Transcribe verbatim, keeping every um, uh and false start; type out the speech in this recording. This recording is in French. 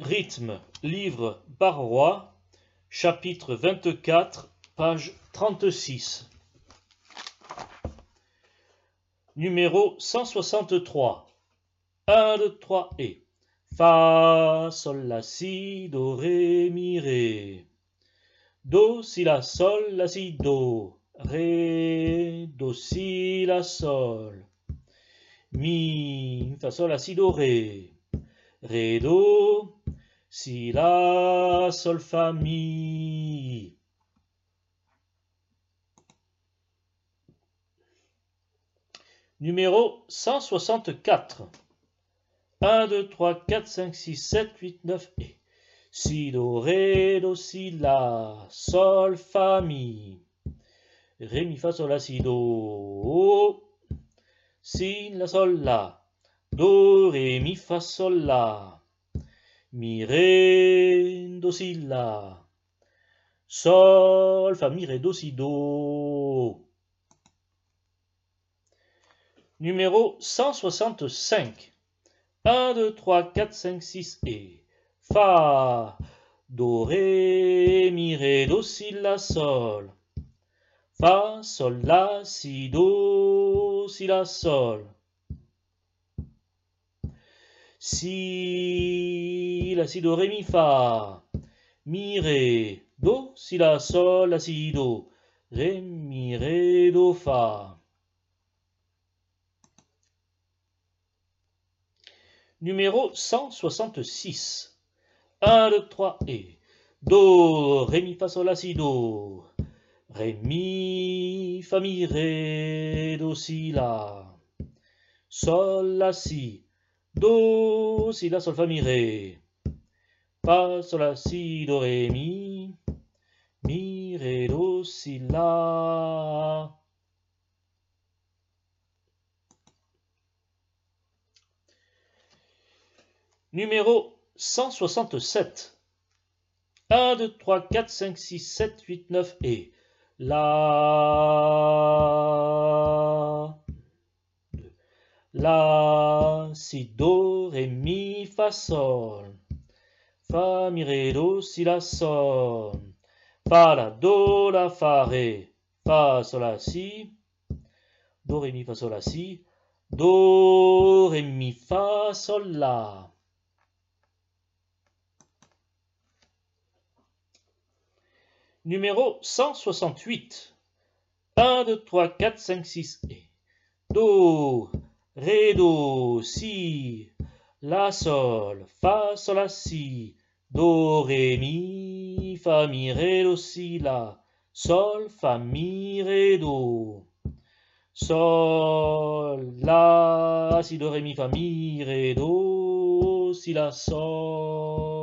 Rythme, livre Barrois, chapitre vingt-quatre, page trente-six. Numéro cent soixante-trois. un, deux, trois et. Fa, sol, la, si, do, ré, mi, ré. Do, si, la, sol, la, si, do. Ré, do, si, la, sol. Mi, fa, sol, la, si, do, ré. Ré, do, si, la, sol, fa, mi. Numéro cent soixante-quatre. un, deux, trois, quatre, cinq, six, sept, huit, neuf et. Si, do, ré, do, si, la, sol, fa, mi. Ré, mi, fa, sol, la, si, do. Si, la, sol, la. Do, ré, mi, fa, sol, la. Mi, ré, do, si, la. Sol, fa, mi, ré, do, si, do. Numéro cent soixante-cinq. un, deux, trois, quatre, cinq, six et. Fa, do, ré, mi, ré, do, si, la, sol. Fa, sol, la, si, do, si, la, sol. Si, la, si, do, ré, mi, fa. Mi, ré, do, si, la, sol, la, si, do. Ré, mi, ré, do, fa. Numéro cent soixante-six. un, deux, trois et. Do, ré, mi, fa, sol, la, si, do. Ré, mi, fa, mi, ré, do, si, la. Sol, la, si. Do, si, la, sol, fa, mi, ré. Fa, sol, la, si, do, ré, mi. Mi, ré, do, si, la. Numéro cent soixante-sept. un, deux, trois, quatre, cinq, six, sept, huit, neuf et. La. La, si, do, ré, mi, fa, sol. Fa, mi, ré, do, si, la, sol. Fa, la, do, la, fa, ré. Fa, sol, la, si. Do, ré, mi, fa, sol, la, si. Do, ré, mi, fa, sol, la. Numéro cent soixante-huit. un, deux, trois, quatre, cinq, six et. Do, ré, do, si, la, sol, fa, sol, la, si, do, ré, mi, fa, mi, ré, do, si, la, sol, fa, mi, ré, do, sol, la, si, do, ré, mi, fa, mi, ré, do, si, la, sol.